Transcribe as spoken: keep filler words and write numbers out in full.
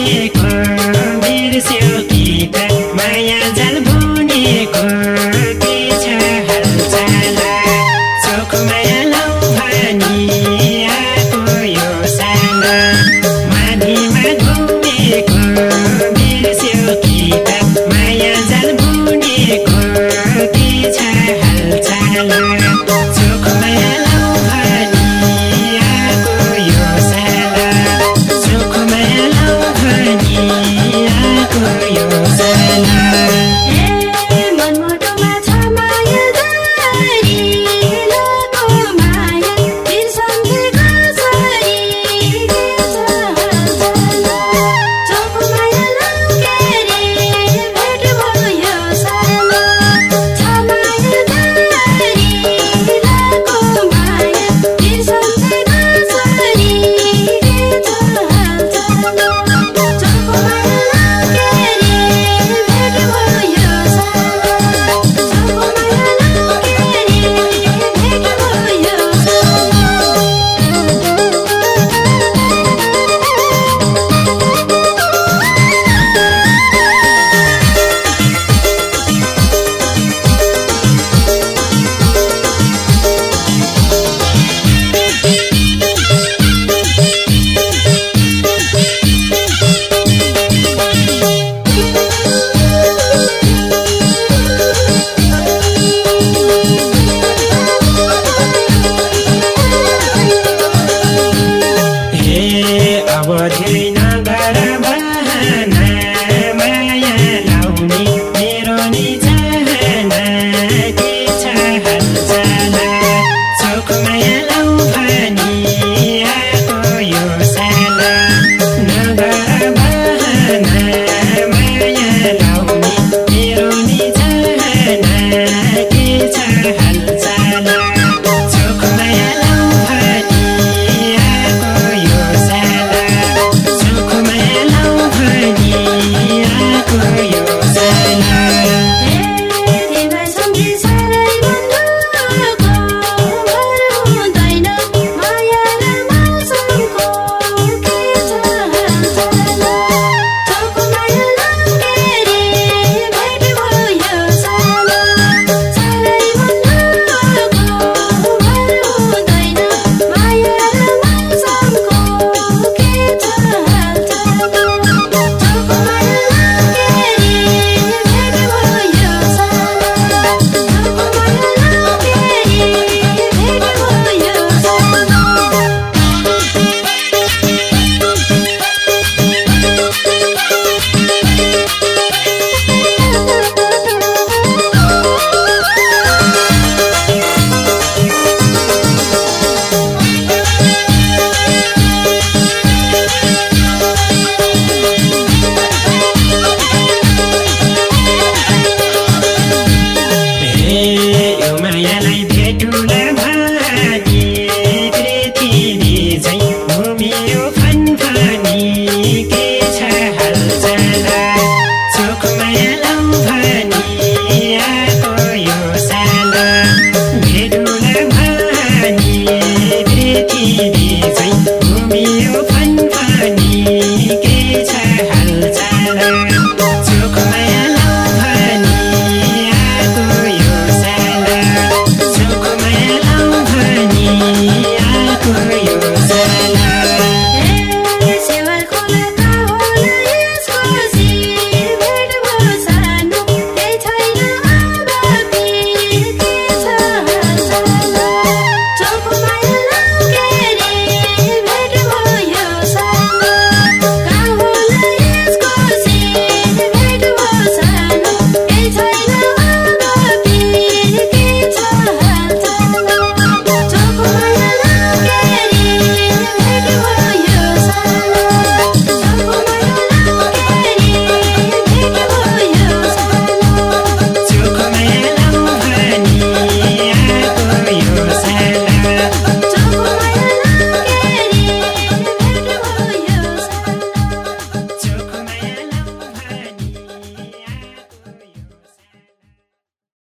बुनेको बिर्स्यो कि त माया जाल बुनेको के छ हालचाल चोखो माया लौ भनी आएको यो साल माथिमा घुमेको बिर्स्यो कि त माया जाल बुनेको के छ हालचाल चोखो माया लौ भनी आएको यो साल चोखो माया लौ भनी आएको यो साल मनमुटुमा छ माया दारी लोको माया बिर्सन्थे कसरी के छ हालचाल चोखो माया लौकेरी भेट भयो साल छ माया दारी लोको माया बिर्सन्थे कसरी के छ हालचाल चोखो माया लौकेरी भेट भयो साल चोखो माया लौकेरी भेट भयो हे अब धेरै नगर